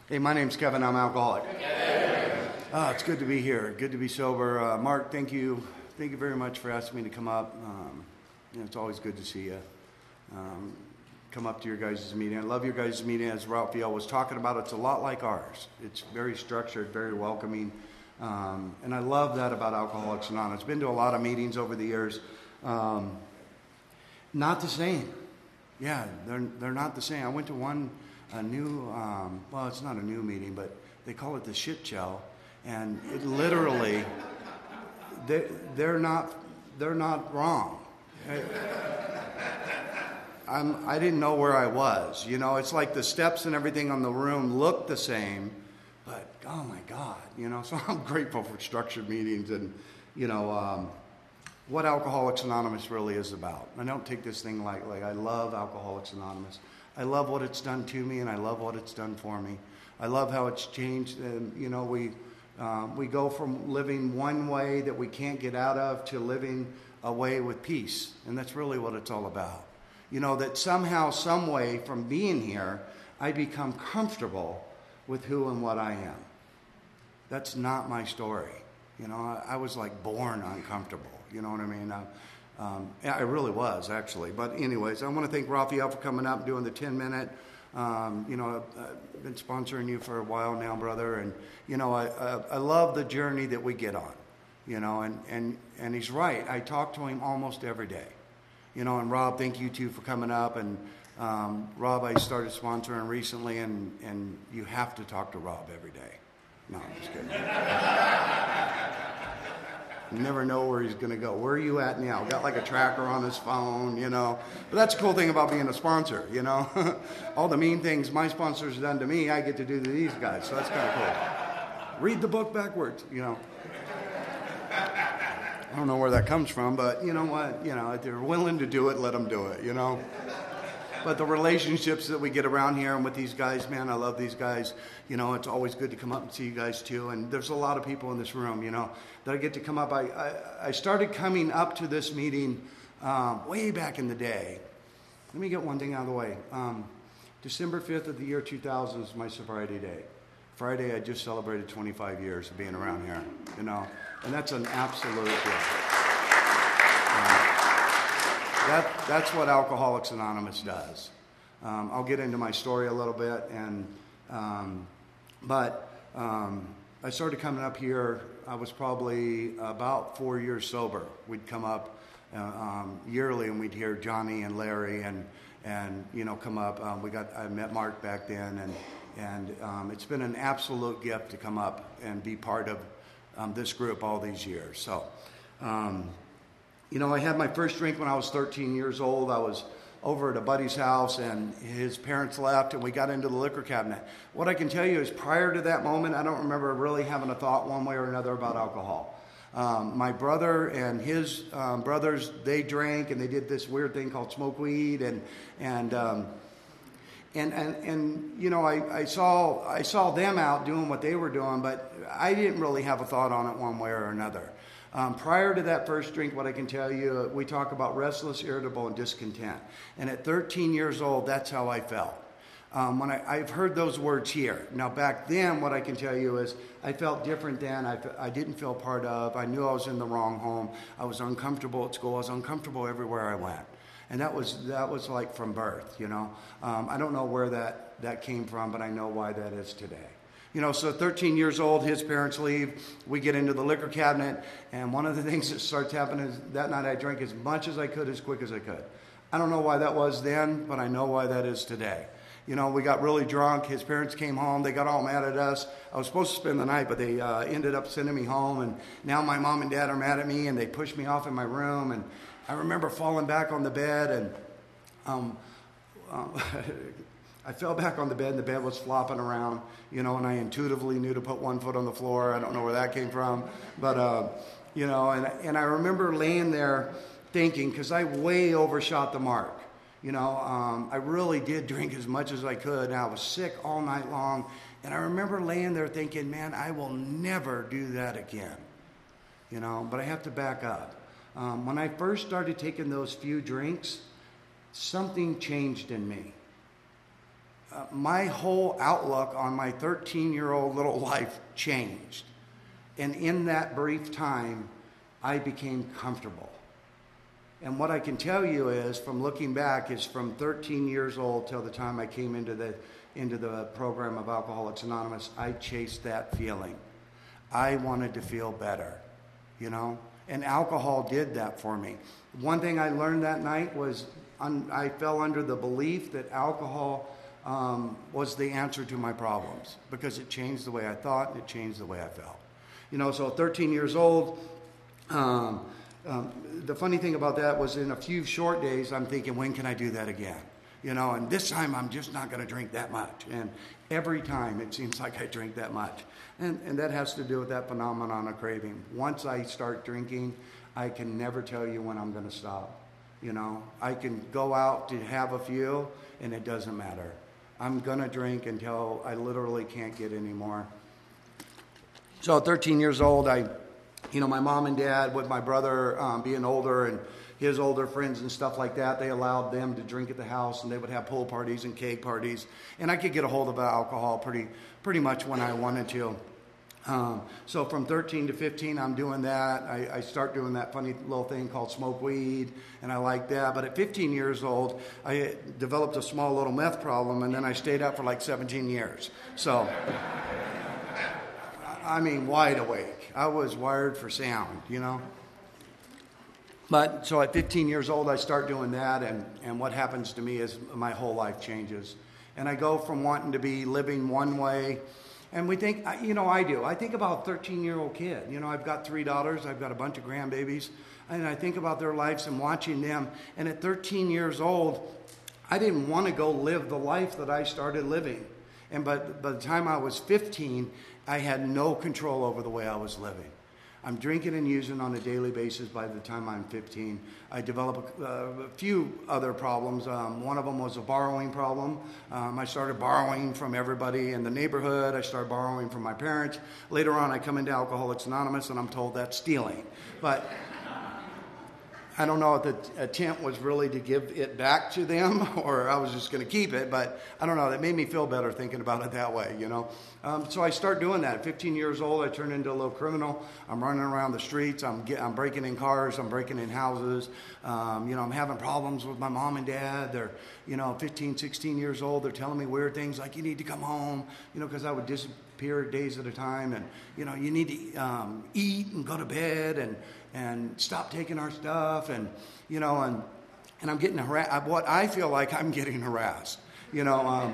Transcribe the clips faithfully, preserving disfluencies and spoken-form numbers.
Hey, my name's Kevin. I'm alcoholic. Uh, it's good to be here. Good to be sober. Uh, Mark, thank you. Thank you very much for asking me to come up. Um, you know, it's always good to see you. Um, come up to your guys' meeting. I love your guys' meeting. As Raphael was talking about, it's a lot like ours. It's very structured, very welcoming. Um, and I love that about Alcoholics Anonymous. I've been to a lot of meetings over the years. Um, not the same. Yeah, they're they're not the same. I went to one, a new, um, well, it's not a new meeting, but they call it the shit show. And it literally, they, they're not, they're not wrong. I, I'm, I didn't know where I was. You know, it's like the steps and everything on the room look the same, but oh my God, you know, so I'm grateful for structured meetings and, you know, um, what Alcoholics Anonymous really is about. I don't take this thing lightly. I love Alcoholics Anonymous. I love what it's done to me, and I love what it's done for me. I love how it's changed. And, you know, we um, we go from living one way that we can't get out of to living a way with peace. And that's really what it's all about. You know, that somehow, some way, from being here, I become comfortable with who and what I am. That's not my story. You know, I, I was like born uncomfortable. You know what I mean? Uh, um, I really was, actually. But anyways, I want to thank Raphael for coming up and doing the ten-minute. Um, you know, I've been sponsoring you for a while now, brother. And, you know, I, I, I love the journey that we get on. You know, and, and, and he's right. I talk to him almost every day. You know, and Rob, thank you, too, for coming up. And, um, Rob, I started sponsoring recently, and, and you have to talk to Rob every day. No, I'm just kidding. You never know where he's going to go. Where are you at now? Got like a tracker on his phone, you know. But that's the cool thing about being a sponsor, you know. All the mean things my sponsors have done to me, I get to do to these guys. So that's kind of cool. Read the book backwards, you know. I don't know where that comes from, but you know what? You know, if they're willing to do it, let them do it, you know. But the relationships that we get around here and with these guys, man, I love these guys. You know, it's always good to come up and see you guys too. And there's a lot of people in this room, you know, that I get to come up. I, I, I started coming up to this meeting um, way back in the day. Let me get one thing out of the way. Um, December fifth of the year two thousand is my sobriety day. Friday, I just celebrated twenty-five years of being around here, you know, and that's an absolute gift. That, that's what Alcoholics Anonymous does. Um, I'll get into my story a little bit, and um, but um, I started coming up here. I was probably about four years sober. We'd come up uh, um, yearly, and we'd hear Johnny and Larry, and and you know come up. Um, we got I met Mark back then, and and um, it's been an absolute gift to come up and be part of um, this group all these years. So. Um, You know, I had my first drink when I was thirteen years old. I was over at a buddy's house, and his parents left, and we got into the liquor cabinet. What I can tell you is prior to that moment, I don't remember really having a thought one way or another about alcohol. Um, my brother and his um, brothers, they drank, and they did this weird thing called smoke weed, and and um, and, and and you know, I, I saw I saw them out doing what they were doing, but I didn't really have a thought on it one way or another. Um, prior to that first drink, what I can tell you, we talk about restless, irritable, and discontent. And at thirteen years old, that's how I felt. Um, when I, I've heard those words here. Now, back then, what I can tell you is I felt different then. I, I didn't feel part of. I knew I was in the wrong home. I was uncomfortable at school. I was uncomfortable everywhere I went. And that was that was like from birth, you know. Um, I don't know where that, that came from, but I know why that is today. You know, so thirteen years old, his parents leave. We get into the liquor cabinet, and one of the things that starts happening is that night I drank as much as I could, as quick as I could. I don't know why that was then, but I know why that is today. You know, we got really drunk. His parents came home. They got all mad at us. I was supposed to spend the night, but they uh, ended up sending me home, and now my mom and dad are mad at me, and they pushed me off in my room, and I remember falling back on the bed, and um, um I fell back on the bed, and the bed was flopping around, you know, and I intuitively knew to put one foot on the floor. I don't know where that came from, but, uh, you know, and, and I remember laying there thinking, because I way overshot the mark, you know, um, I really did drink as much as I could, and I was sick all night long, and I remember laying there thinking, man, I will never do that again, you know, but I have to back up. Um, when I first started taking those few drinks, something changed in me. uh, my whole outlook on my thirteen-year-old little life changed. And in that brief time, I became comfortable. And what I can tell you is, from looking back, is from thirteen years old till the time I came into the into the program of Alcoholics Anonymous, I chased that feeling. I wanted to feel better, you know? And alcohol did that for me. One thing I learned that night was un- I fell under the belief that alcohol um, was the answer to my problems, because it changed the way I thought and it changed the way I felt. You know, so thirteen years old, um, um, the funny thing about that was, in a few short days, I'm thinking, when can I do that again? You know, and this time I'm just not going to drink that much. And every time it seems like I drink that much. And, and that has to do with that phenomenon of craving. Once I start drinking, I can never tell you when I'm going to stop. You know, I can go out to have a few, and it doesn't matter. I'm going to drink until I literally can't get any more. So at thirteen years old, I, you know, my mom and dad, with my brother um, being older and his older friends and stuff like that, they allowed them to drink at the house, and they would have pool parties and cake parties. And I could get a hold of alcohol pretty pretty much when I wanted to. Um, so from thirteen to fifteen, I'm doing that. I, I start doing that funny little thing called smoke weed, and I like that. But at fifteen years old, I developed a small little meth problem, and then I stayed up for like seventeen years. So, I mean, wide awake. I was wired for sound, you know. But so at fifteen years old, I start doing that, and, and what happens to me is my whole life changes. And I go from wanting to be living one way, and we think, you know, I do. I think about a thirteen-year-old kid. You know, I've got three daughters. I've got a bunch of grandbabies. And I think about their lives and watching them. And at thirteen years old, I didn't want to go live the life that I started living. And but by the time I was fifteen, I had no control over the way I was living. I'm drinking and using on a daily basis by the time I'm fifteen. I developed a, uh, a few other problems. Um, one of them was a borrowing problem. Um, I started borrowing from everybody in the neighborhood. I started borrowing from my parents. Later on, I come into Alcoholics Anonymous, and I'm told that's stealing. But I don't know if the attempt was really to give it back to them, or I was just going to keep it, but I don't know. That made me feel better thinking about it that way, you know. Um, so I start doing that. At fifteen years old, I turn into a little criminal. I'm running around the streets. I'm get, I'm breaking in cars. I'm breaking in houses. Um, you know, I'm having problems with my mom and dad. They're, you know, fifteen, sixteen years old. They're telling me weird things like, you need to come home, you know, because I would disappear days at a time. And, you know, you need to um, eat and go to bed and, and stop taking our stuff. And, you know, and, and I'm getting harassed. What I feel like I'm getting harassed, you know. Um,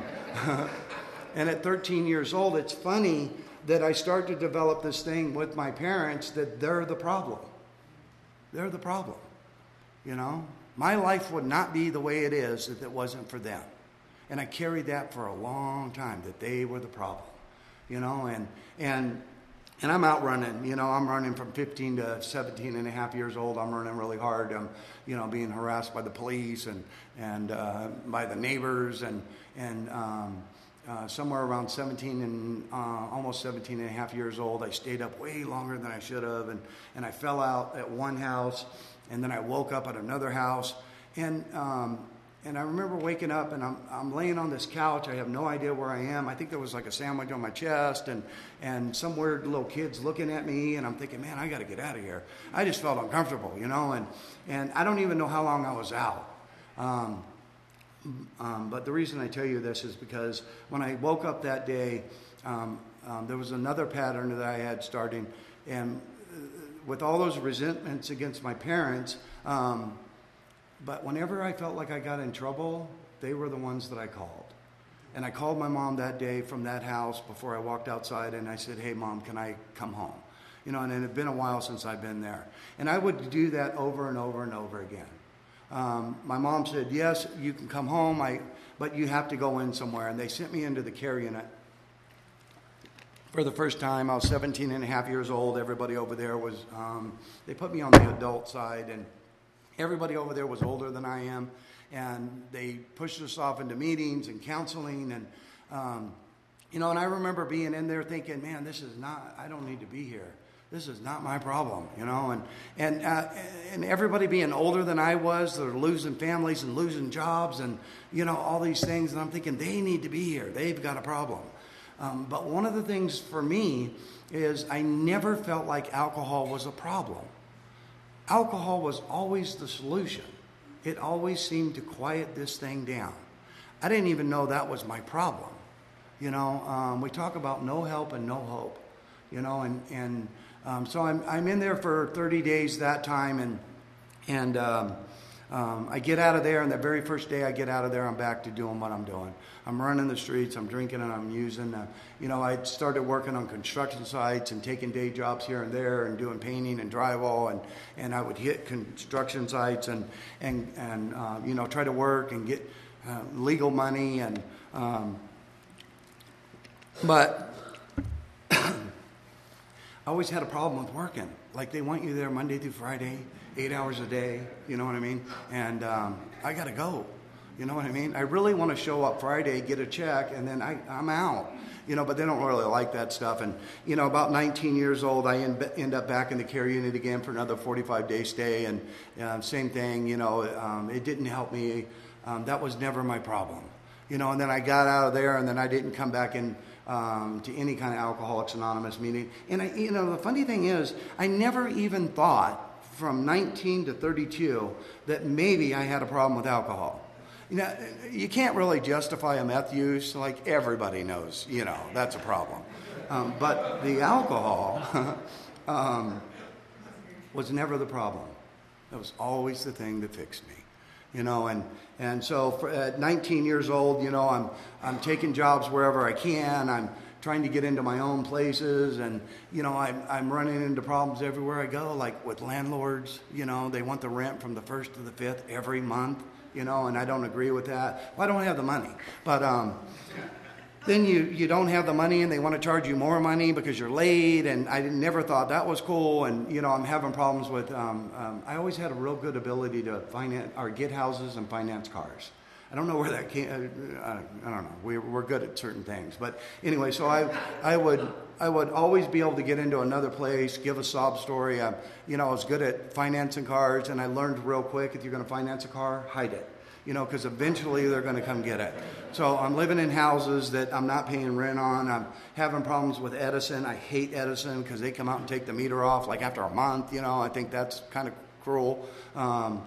And at thirteen years old, it's funny that I start to develop this thing with my parents that they're the problem. They're the problem, you know. My life would not be the way it is if it wasn't for them. And I carried that for a long time, that they were the problem, you know. And and and I'm out running, you know. I'm running from fifteen to seventeen and a half years old. I'm running really hard. I'm, you know, being harassed by the police and, and uh, by the neighbors and, and um Uh, somewhere around seventeen and uh, almost seventeen and a half years old, I stayed up way longer than I should have, and, and I fell out at one house, and then I woke up at another house, and um, and I remember waking up, and I'm I'm laying on this couch. I have no idea where I am. I think there was like a sandwich on my chest, and and some weird little kids looking at me, and I'm thinking, man, I got to get out of here. I just felt uncomfortable, you know, and and I don't even know how long I was out. Um, Um, but the reason I tell you this is because when I woke up that day, um, um, there was another pattern that I had starting, and with all those resentments against my parents, um, but whenever I felt like I got in trouble, they were the ones that I called. And I called my mom that day from that house before I walked outside, and I said, hey, Mom, can I come home? You know, and it had been a while since I'd been there. And I would do that over and over and over again. Um, my mom said, yes, you can come home, I, but you have to go in somewhere. And they sent me into the care unit. For the first time, I was seventeen and a half years old. Everybody over there was, um, they put me on the adult side, and everybody over there was older than I am. And they pushed us off into meetings and counseling. And, um, you know, and I remember being in there thinking, man, this is not, I don't need to be here. This is not my problem, you know, and and uh, and everybody being older than I was, they're losing families and losing jobs and, you know, all these things. And I'm thinking they need to be here. They've got a problem. Um, but one of the things for me is I never felt like alcohol was a problem. Alcohol was always the solution. It always seemed to quiet this thing down. I didn't even know that was my problem. You know, um, we talk about no help and no hope, you know, and, and um, so I'm I'm in there for thirty days that time, and and um, um, I get out of there, and the very first day I get out of there, I'm back to doing what I'm doing. I'm running the streets, I'm drinking, and I'm using, uh, you know, I started working on construction sites and taking day jobs here and there and doing painting and drywall, and, and I would hit construction sites and, and, and uh, you know, try to work and get uh, legal money, and um, but I always had a problem with working. Like, they want you there Monday through Friday, eight hours a day, you know what I mean? And um, I got to go, you know what I mean? I really want to show up Friday, get a check, and then I, I'm out, you know, but they don't really like that stuff. And, you know, about nineteen years old, I end, end up back in the care unit again for another forty-five day stay, and uh, same thing, you know, um, it didn't help me. Um, that was never my problem, you know, and then I got out of there, and then I didn't come back in Um, to any kind of Alcoholics Anonymous meeting. And, I, you know, the funny thing is, I never even thought from nineteen to thirty-two that maybe I had a problem with alcohol. You know, you can't really justify a meth use. Like, everybody knows, you know, that's a problem. Um, but the alcohol um, was never the problem. It was always the thing that fixed me. You know, and, and so for, at nineteen years old, you know, I'm I'm taking jobs wherever I can. I'm trying to get into my own places, and, you know, I'm, I'm running into problems everywhere I go, like with landlords. You know, they want the rent from the first to the fifth every month, you know, and I don't agree with that. Well, I don't have the money. But um, then you, you don't have the money, and they want to charge you more money because you're late, and I never thought that was cool. And, you know, I'm having problems with, um, um, I always had a real good ability to finance or get houses and finance cars. I don't know where that came, uh, I don't know, we, we're good at certain things. But anyway, so I I would I would always be able to get into another place, give a sob story. I, you know, I was good at financing cars, and I learned real quick, if you're going to finance a car, hide it. You know, because eventually they're going to come get it. So I'm living in houses that I'm not paying rent on. I'm having problems with Edison. I hate Edison because they come out and take the meter off like after a month. You know, I think that's kind of cruel. Um,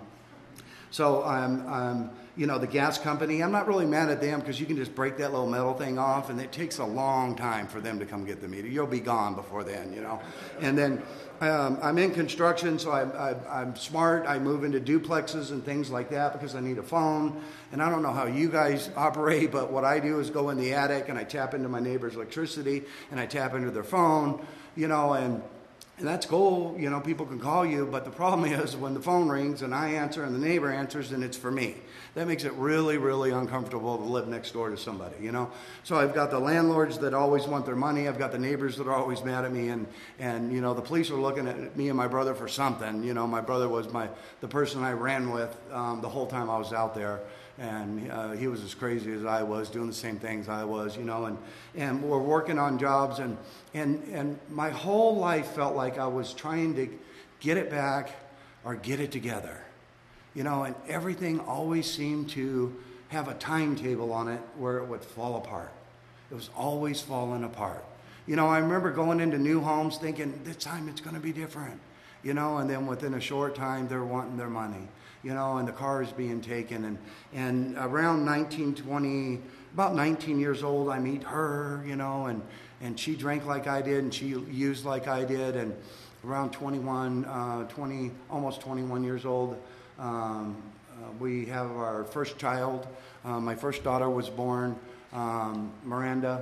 so I'm, I'm, you know, the gas company, I'm not really mad at them because you can just break that little metal thing off, and it takes a long time for them to come get the meter. You'll be gone before then, you know. And then Um, I'm in construction, so I, I, I'm smart. I move into duplexes and things like that because I need a phone. And I don't know how you guys operate, but what I do is go in the attic and I tap into my neighbor's electricity and I tap into their phone, you know, and, and that's cool. You know, people can call you, but the problem is when the phone rings and I answer and the neighbor answers, then it's for me. That makes it really, really uncomfortable to live next door to somebody, you know. So I've got the landlords that always want their money. I've got the neighbors that are always mad at me, and, and you know, the police are looking at me and my brother for something. You know, my brother was my the person I ran with um, the whole time I was out there, and uh, he was as crazy as I was, doing the same things I was, you know, and, and we're working on jobs, and, and, and my whole life felt like I was trying to get it back or get it together. You know, and everything always seemed to have a timetable on it where it would fall apart. It was always falling apart. You know, I remember going into new homes thinking, this time it's going to be different. You know, and then within a short time, they're wanting their money. You know, and the car is being taken. And, and around nineteen, twenty, about nineteen years old, I meet her, you know, and, and she drank like I did, and she used like I did. And around twenty-one, uh, twenty, almost twenty-one years old, Um, uh, we have our first child. Uh, my first daughter was born, um, Miranda.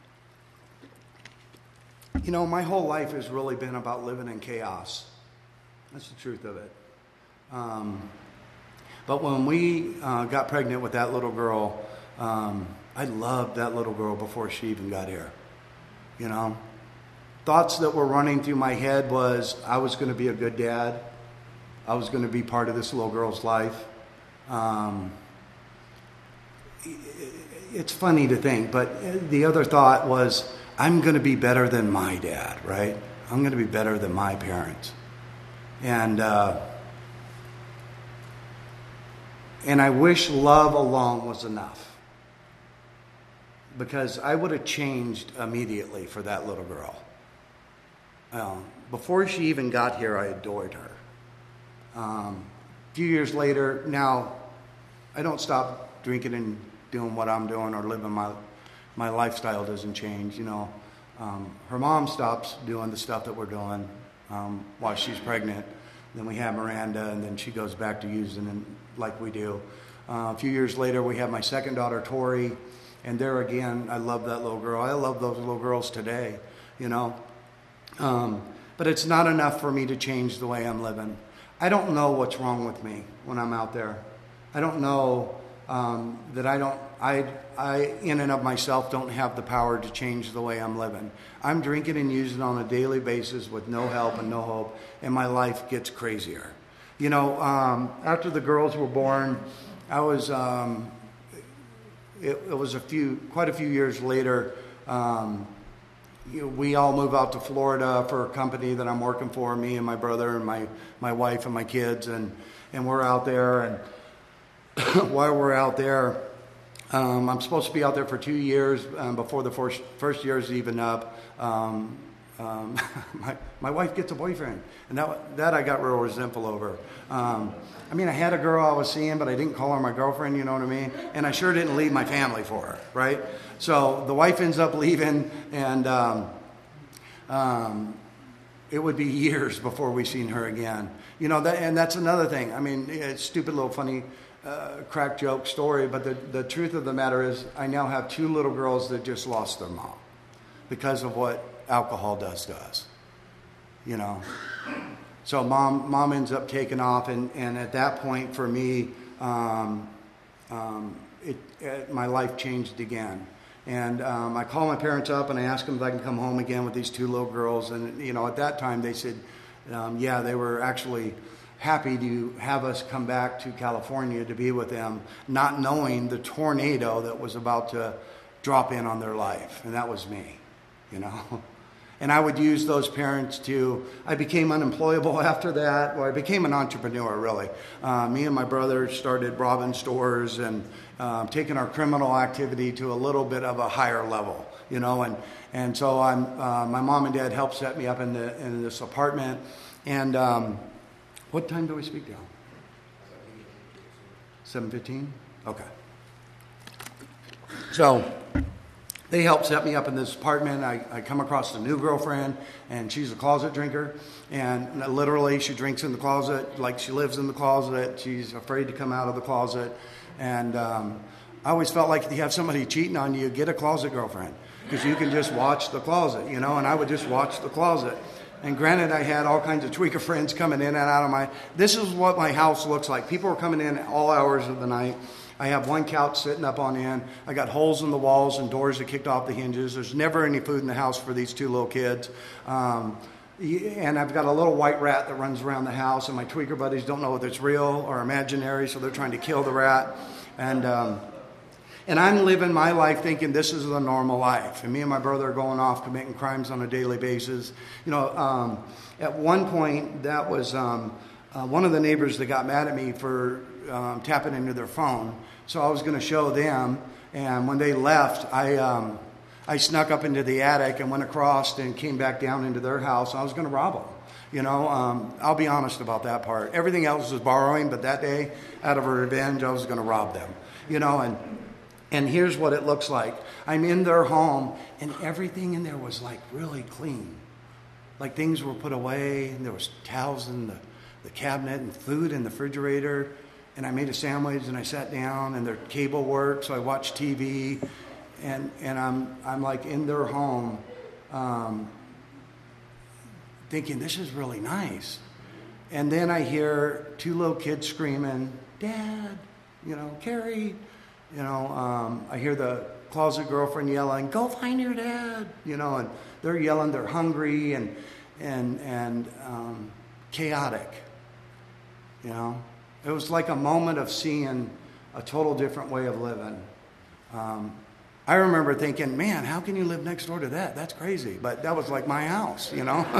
You know, my whole life has really been about living in chaos. That's the truth of it. Um, but when we uh, got pregnant with that little girl, um, I loved that little girl before she even got here. You know, thoughts that were running through my head was I was going to be a good dad. I was going to be part of this little girl's life. Um, it's funny to think, but the other thought was, I'm going to be better than my dad, right? I'm going to be better than my parents. And uh, and I wish love alone was enough, because I would have changed immediately for that little girl. Um, before she even got here, I adored her. Um, a few years later, now I don't stop drinking and doing what I'm doing or living my my lifestyle doesn't change. You know, um, her mom stops doing the stuff that we're doing um, while she's pregnant. Then we have Miranda, and then she goes back to using and like we do. Uh, a few years later, we have my second daughter, Tori, and there again, I love that little girl. I love those little girls today, you know. Um, but it's not enough for me to change the way I'm living. I don't know what's wrong with me when I'm out there. I don't know um, that I don't, I, I, in and of myself, don't have the power to change the way I'm living. I'm drinking and using on a daily basis with no help and no hope, and my life gets crazier. You know, um, after the girls were born, I was, um, it, it was a few, quite a few years later, um, you know, we all move out to Florida for a company that I'm working for, me and my brother and my, my wife and my kids, and, and we're out there, and while we're out there, um, I'm supposed to be out there for two years um, before the first, first year is even up. Um, um, my, my wife gets a boyfriend, and that, that I got real resentful over. Um, I mean, I had a girl I was seeing, but I didn't call her my girlfriend, you know what I mean? And I sure didn't leave my family for her, right? So the wife ends up leaving, and um, um, it would be years before we seen her again. You know, that, and that's another thing. I mean, it's a stupid little funny uh, crack joke story, but the, the truth of the matter is I now have two little girls that just lost their mom because of what alcohol does to us, you know. So mom mom ends up taking off, and, and at that point for me, um, um, it, it, my life changed again. And um, I call my parents up and I ask them if I can come home again with these two little girls. And, you know, at that time they said, um, yeah, they were actually happy to have us come back to California to be with them, not knowing the tornado that was about to drop in on their life. And that was me, you know. And I would use those parents to, I became unemployable after that. Well, I became an entrepreneur, really. Uh, me and my brother started robbing stores and uh, taking our criminal activity to a little bit of a higher level, you know. And, and so I'm, uh, my mom and dad helped set me up in, the, in this apartment. And um, what time do we speak now? seven fifteen? Okay. So they helped set me up in this apartment. I, I come across a new girlfriend, and she's a closet drinker. And literally, she drinks in the closet, like she lives in the closet. She's afraid to come out of the closet. And um, I always felt like if you have somebody cheating on you, get a closet girlfriend, because you can just watch the closet, you know. And I would just watch the closet. And granted, I had all kinds of tweaker friends coming in and out of my... This is what my house looks like. People are coming in all hours of the night. I have one couch sitting up on end. I got holes in the walls and doors that kicked off the hinges. There's never any food in the house for these two little kids. Um, and I've got a little white rat that runs around the house, and my tweaker buddies don't know whether it's real or imaginary, so they're trying to kill the rat. And um, and I'm living my life thinking this is the normal life. And me and my brother are going off committing crimes on a daily basis. You know, um, at one point, that was um, uh, one of the neighbors that got mad at me for um, tapping into their phone. So I was going to show them, and when they left, I um, I snuck up into the attic and went across and came back down into their house. I was going to rob them. You know, um, I'll be honest about that part. Everything else was borrowing, but that day, out of a revenge, I was going to rob them. You know, and and here's what it looks like. I'm in their home, and everything in there was like really clean. Like things were put away, and there was towels in the, the cabinet and food in the refrigerator. And I made a sandwich, and I sat down, and their cable worked, so I watched T V, and and I'm I'm like in their home, um, thinking this is really nice. And then I hear two little kids screaming, "Dad," you know, "Carrie," you know. Um, I hear the closet girlfriend yelling, "Go find your dad," you know, and they're yelling, they're hungry and and and um, chaotic, you know. It was like a moment of seeing a total different way of living. Um, I remember thinking, man, how can you live next door to that? That's crazy. But that was like my house, you know.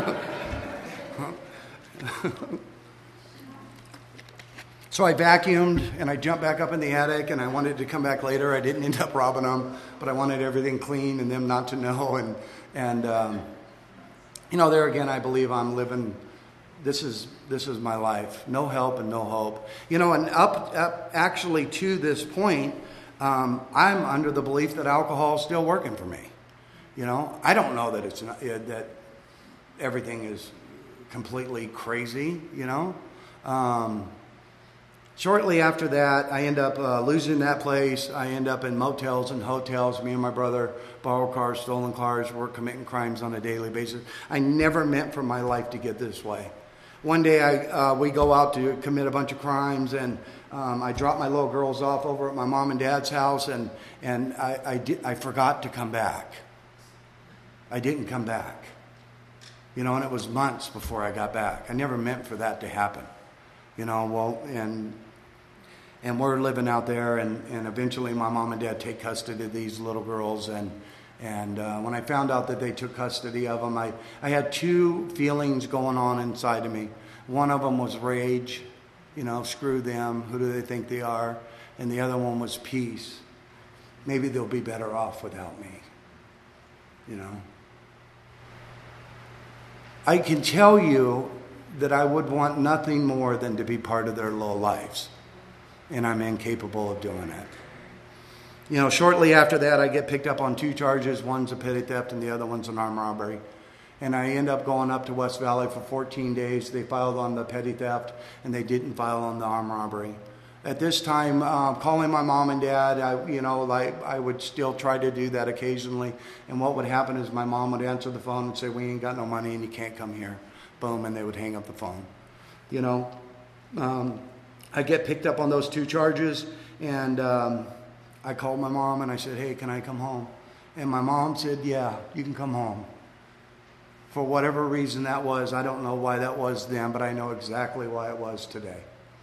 So I vacuumed and I jumped back up in the attic, and I wanted to come back later. I didn't end up robbing them, but I wanted everything clean and them not to know. And, and um, you know, there again, I believe I'm living, this is this is my life. No help and no hope. You know, and up, up actually to this point, um, I'm under the belief that alcohol is still working for me. You know, I don't know that it's not, uh, that everything is completely crazy, you know. Um, Shortly after that, I end up uh, losing that place. I end up in motels and hotels. Me and my brother borrow cars, stolen cars. We're committing crimes on a daily basis. I never meant for my life to get this way. One day, I uh, we go out to commit a bunch of crimes, and um, I drop my little girls off over at my mom and dad's house, and and I I, di- I forgot to come back. I didn't come back. You know, and it was months before I got back. I never meant for that to happen. You know, well, and and we're living out there, and, and eventually my mom and dad take custody of these little girls, and and uh, when I found out that they took custody of them, I, I had two feelings going on inside of me. One of them was rage, you know, screw them, who do they think they are? And the other one was peace. Maybe they'll be better off without me, you know. I can tell you that I would want nothing more than to be part of their little lives. And I'm incapable of doing it. You know, shortly after that, I get picked up on two charges. One's a petty theft and the other one's an armed robbery. And I end up going up to West Valley for fourteen days. They filed on the petty theft and they didn't file on the armed robbery. At this time, uh, calling my mom and dad, I, you know, like I would still try to do that occasionally. And what would happen is my mom would answer the phone and say, we ain't got no money and you can't come here. Boom, and they would hang up the phone. You know, um, I get picked up on those two charges, and um, I called my mom and I said, hey, can I come home? And my mom said, yeah, you can come home. For whatever reason that was, I don't know why that was then, but I know exactly why it was today.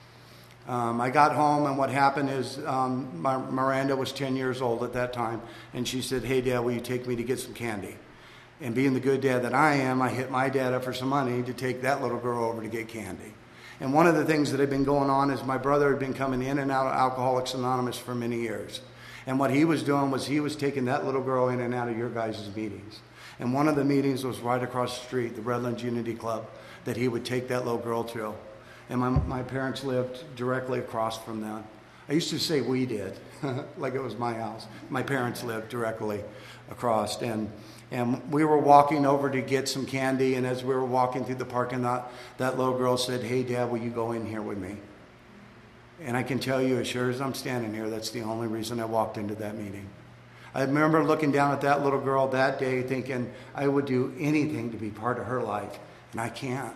Um, I got home, and what happened is um, my, Miranda was ten years old at that time, and she said, hey, Dad, will you take me to get some candy? And being the good dad that I am, I hit my dad up for some money to take that little girl over to get candy. And one of the things that had been going on is my brother had been coming in and out of Alcoholics Anonymous for many years. And what he was doing was he was taking that little girl in and out of your guys' meetings. And one of the meetings was right across the street, the Redlands Unity Club, that he would take that little girl to. And my, my parents lived directly across from that. I used to say we did, like it was my house. My parents lived directly across. And And we were walking over to get some candy, and as we were walking through the parking lot, that little girl said, hey, Dad, will you go in here with me? And I can tell you, as sure as I'm standing here, that's the only reason I walked into that meeting. I remember looking down at that little girl that day thinking I would do anything to be part of her life, and I can't.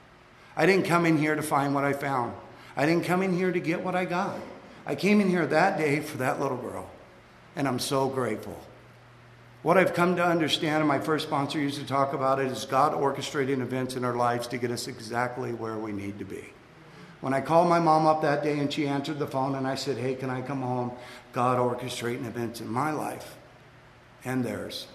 I didn't come in here to find what I found. I didn't come in here to get what I got. I came in here that day for that little girl, and I'm so grateful. What I've come to understand, and my first sponsor used to talk about it, is God orchestrating events in our lives to get us exactly where we need to be. When I called my mom up that day and she answered the phone and I said, hey, can I come home? God orchestrating events in my life and theirs.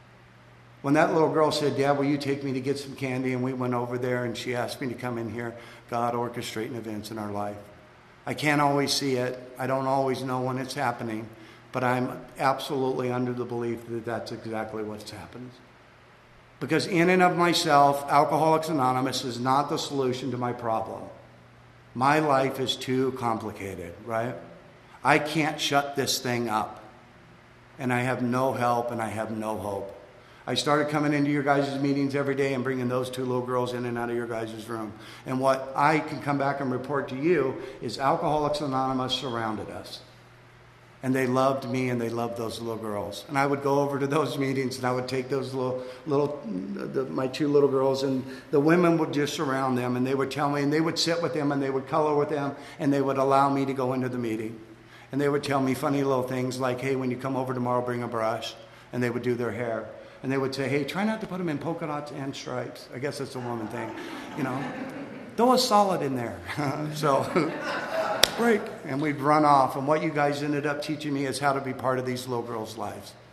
When that little girl said, Dad, will you take me to get some candy? And we went over there and she asked me to come in here. God orchestrating events in our life. I can't always see it. I don't always know when it's happening. But I'm absolutely under the belief that that's exactly what's happened. Because in and of myself, Alcoholics Anonymous is not the solution to my problem. My life is too complicated, right? I can't shut this thing up. And I have no help and I have no hope. I started coming into your guys' meetings every day and bringing those two little girls in and out of your guys' room. And what I can come back and report to you is Alcoholics Anonymous surrounded us. And they loved me and they loved those little girls. And I would go over to those meetings and I would take those little, little the, my two little girls, and the women would just surround them and they would tell me, and they would sit with them and they would color with them and they would allow me to go into the meeting. And they would tell me funny little things like, hey, when you come over tomorrow, bring a brush. And they would do their hair. And they would say, hey, try not to put them in polka dots and stripes. I guess that's a woman thing, you know. Throw a solid in there. So... break, and we'd run off. And what you guys ended up teaching me is how to be part of these little girls' lives.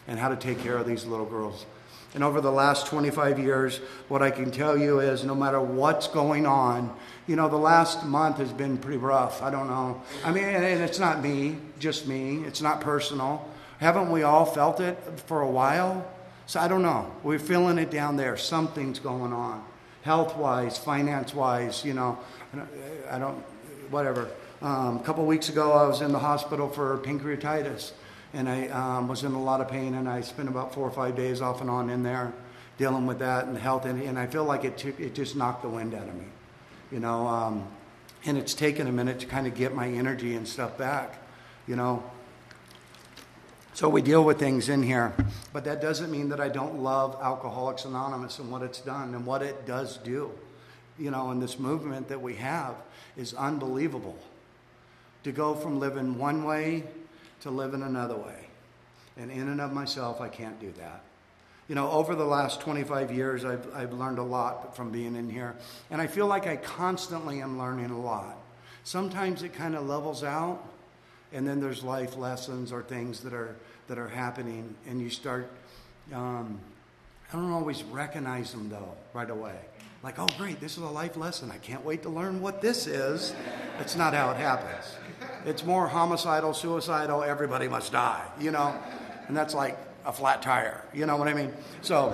and how to take care of these little girls. And over the last twenty-five years, what I can tell you is no matter what's going on, you know, the last month has been pretty rough. I don't know. I mean, and it's not me, just me. It's not personal. Haven't we all felt it for a while? So I don't know. We're feeling it down there. Something's going on. Health-wise, finance-wise, you know, I don't, whatever. Um, a couple weeks ago, I was in the hospital for pancreatitis. And I um, was in a lot of pain, and I spent about four or five days off and on in there dealing with that and health. And, and I feel like it took, it just knocked the wind out of me, you know. Um, and it's taken a minute to kind of get my energy and stuff back, you know. So we deal with things in here. But that doesn't mean that I don't love Alcoholics Anonymous and what it's done and what it does do. You know, and this movement that we have is unbelievable. To go from living one way to live in another way. And in and of myself, I can't do that. You know, over the last twenty-five years, I've, I've learned a lot from being in here. And I feel like I constantly am learning a lot. Sometimes it kind of levels out, and then there's life lessons or things that are that are happening, and you start, um, I don't always recognize them, though, right away. Like, oh, great, this is a life lesson. I can't wait to learn what this is. That's not how it happens. It's more homicidal, suicidal, everybody must die, you know? And that's like a flat tire, you know what I mean? So,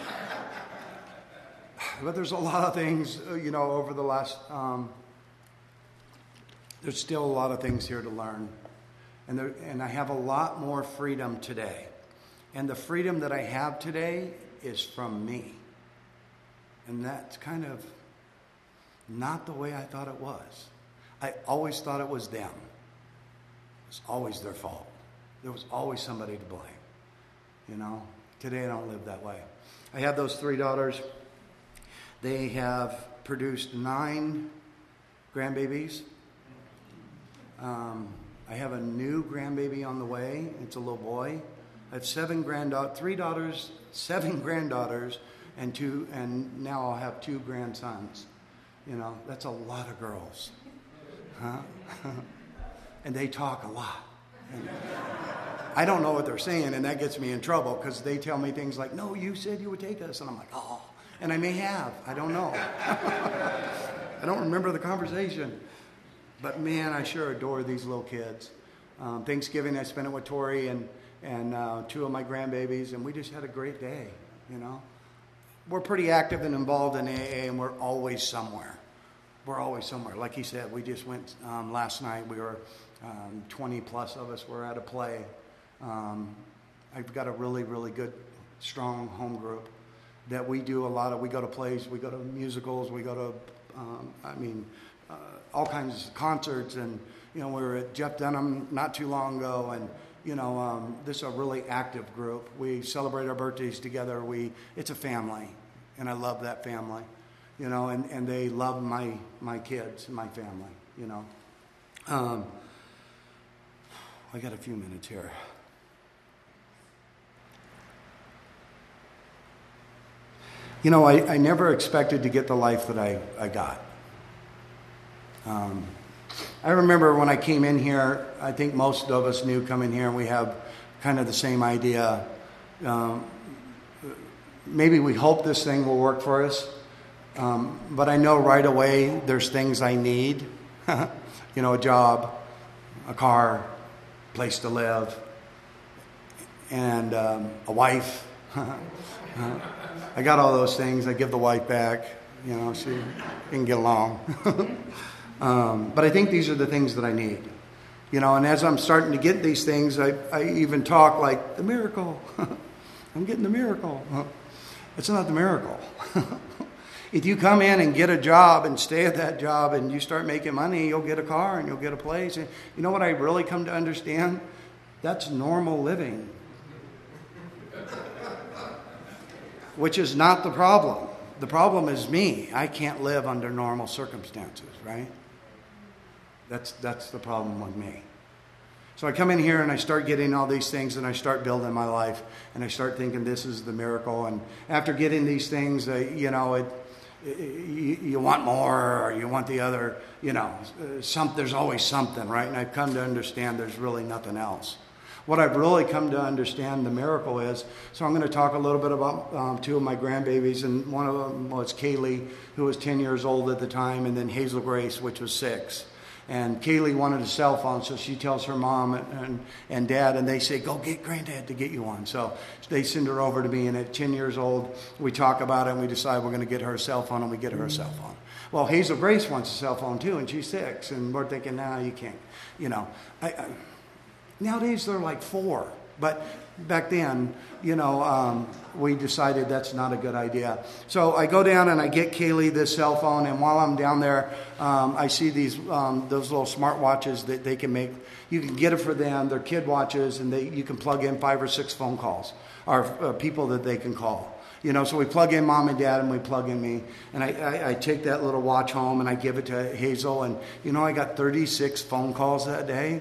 but there's a lot of things, you know, over the last, um, there's still a lot of things here to learn. And, there, and I have a lot more freedom today. And the freedom that I have today is from me. And that's kind of not the way I thought it was. I always thought it was them. It was always their fault. There was always somebody to blame. You know, today I don't live that way. I have those three daughters. They have produced nine grandbabies. Um, I have a new grandbaby on the way. It's a little boy. I have seven granddaughters, three daughters, seven granddaughters, and two, and now I'll have two grandsons. You know, that's a lot of girls. Huh? And they talk a lot. And I don't know what they're saying, and that gets me in trouble because they tell me things like, no, you said you would take us. And I'm like, oh, and I may have. I don't know. I don't remember the conversation. But man, I sure adore these little kids. Um, Thanksgiving, I spent it with Tori and, and uh, two of my grandbabies, and we just had a great day, you know. We're pretty active and involved in A A, and we're always somewhere. We're always somewhere. Like he said, we just went um, last night. We were um, twenty plus of us were at a play. Um, I've got a really, really good, strong home group that we do a lot of. We go to plays, we go to musicals, we go to, um, I mean, uh, all kinds of concerts. And, you know, we were at Jeff Dunham not too long ago, and you know, um, this is a really active group. We celebrate our birthdays together. We, it's a family, and I love that family, you know, and, and they love my, my kids and my family, you know. Um, I got a few minutes here. You know, I, I never expected to get the life that I, I got. Um, I remember when I came in here, I think most of us knew coming here, and we have kind of the same idea. Um, maybe we hope this thing will work for us, um, but I know right away there's things I need. You know, a job, a car, place to live, and um, a wife. I got all those things. I give the wife back. You know, she can get along. Um, but I think these are the things that I need, you know, and as I'm starting to get these things, I, I even talk like the miracle. I'm getting the miracle. It's not the miracle. If you come in and get a job and stay at that job and you start making money, you'll get a car and you'll get a place. And you know what I really come to understand? That's normal living, which is not the problem. The problem is me. I can't live under normal circumstances, right? That's that's the problem with me. So I come in here and I start getting all these things and I start building my life and I start thinking this is the miracle. And after getting these things, uh, you know, it, it you, you want more or you want the other, you know, uh, some, there's always something, right? And I've come to understand there's really nothing else. What I've really come to understand the miracle is, so I'm going to talk a little bit about um, two of my grandbabies, and one of them was Kaylee, who was ten years old at the time, and then Hazel Grace, which was six. And Kaylee wanted a cell phone, so she tells her mom and, and, and dad, and they say, go get granddad to get you one. So they send her over to me, and at ten years old, we talk about it, and we decide we're going to get her a cell phone, and we get her a cell phone. Well, Hazel Grace wants a cell phone too, and she's six, and we're thinking, nah, you can't. You know, I, I, nowadays they're like four, but back then, you know, um, we decided that's not a good idea. So I go down and I get Kaylee this cell phone, and while I'm down there, um, I see these um, those little smart watches that they can make. You can get it for them. They're kid watches, and they you can plug in five or six phone calls or uh, people that they can call. You know, so we plug in mom and dad, and we plug in me, and I, I, I take that little watch home and I give it to Hazel, and you know, I got thirty-six phone calls that day.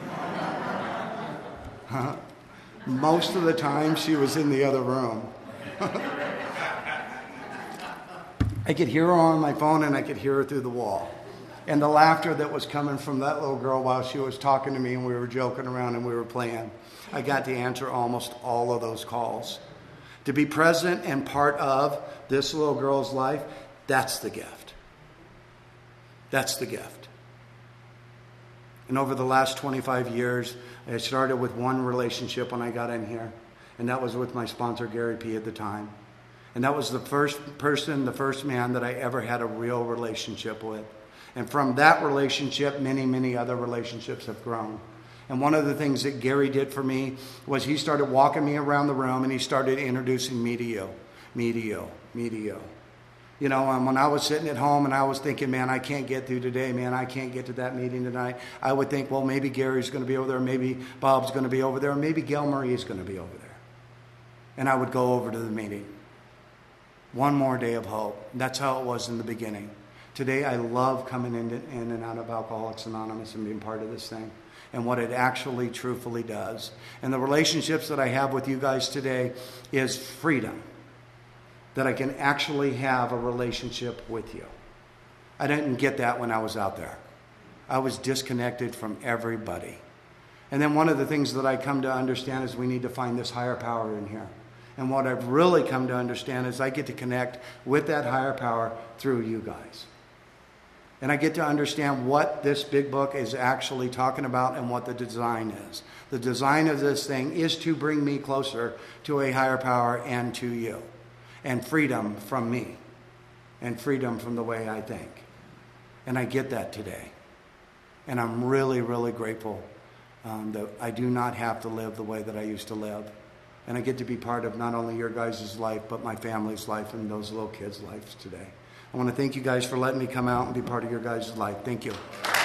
Huh? Most of the time she was in the other room. I could hear her on my phone, and I could hear her through the wall. And the laughter that was coming from that little girl while she was talking to me, and we were joking around and we were playing. I got to answer almost all of those calls. To be present and part of this little girl's life, that's the gift. That's the gift. And over the last twenty-five years, I started with one relationship when I got in here, and that was with my sponsor, Gary P. at the time. And that was the first person, the first man that I ever had a real relationship with. And from that relationship, many, many other relationships have grown. And one of the things that Gary did for me was he started walking me around the room, and he started introducing me to you. Me to you. Me to you. You know, um, when I was sitting at home and I was thinking, man, I can't get through today, man, I can't get to that meeting tonight, I would think, well, maybe Gary's going to be over there, maybe Bob's going to be over there, maybe Gail Marie is going to be over there. And I would go over to the meeting. One more day of hope. That's how it was in the beginning. Today, I love coming in, in and out of Alcoholics Anonymous and being part of this thing, and what it actually truthfully does. And the relationships that I have with you guys today is freedom. That I can actually have a relationship with you. I didn't get that when I was out there. I was disconnected from everybody. And then one of the things that I come to understand is we need to find this higher power in here. And what I've really come to understand is I get to connect with that higher power through you guys. And I get to understand what this big book is actually talking about and what the design is. The design of this thing is to bring me closer to a higher power and to you. And freedom from me. And freedom from the way I think. And I get that today. And I'm really, really grateful um, that I do not have to live the way that I used to live. And I get to be part of not only your guys' life, but my family's life and those little kids' lives today. I want to thank you guys for letting me come out and be part of your guys' life. Thank you.